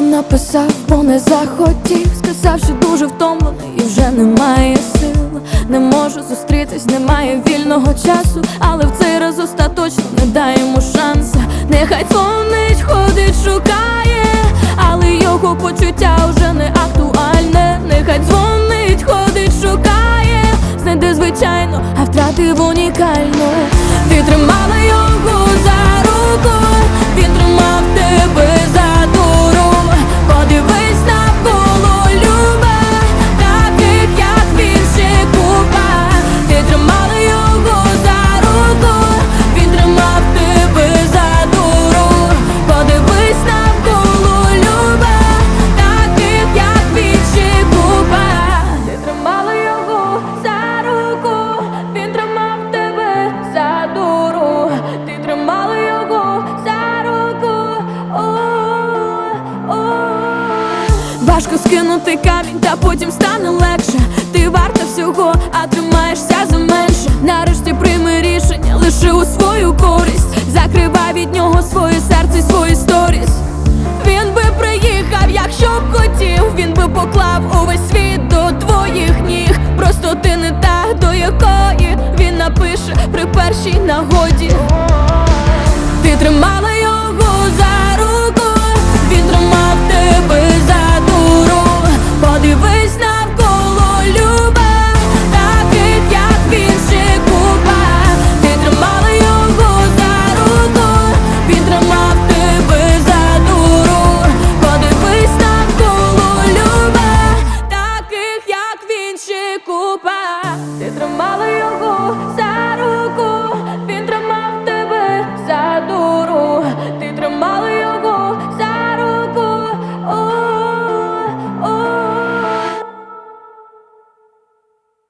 написав, бо не захотів. Сказав, що дуже втомлений і вже немає сил. Не можу зустрітись, немає вільного часу, але в цей раз остаточно не дай йому шанса. Нехай дзвонить, ходить, шукає, але його почуття вже не актуальне. Нехай дзвонить, ходить, шукає, знайде звичайно, а втратив унікальну. Ти тримала його за руку, він тримав тебе за дуру. Подивись навколо, люба, таких як він ще купа. Ти тримала його за руку, він тримав тебе за дуру. Подивись навколо, люба, таких як він ще купа. Ти тримала його за руку, він тримав тебе за дуру. Ти тримала його за руку. Важко скинути камінь, та потім стане легше. Ти варта всього, а тримаєшся за менше. Нарешті прийми рішення лише у свою користь. Закривай від нього своє серце, свої сторіс. Він би приїхав, якщо б хотів. Він би поклав увесь світ до твоїх ніг. Просто ти не та, до якої він напише при першій нагоді. Ти тримала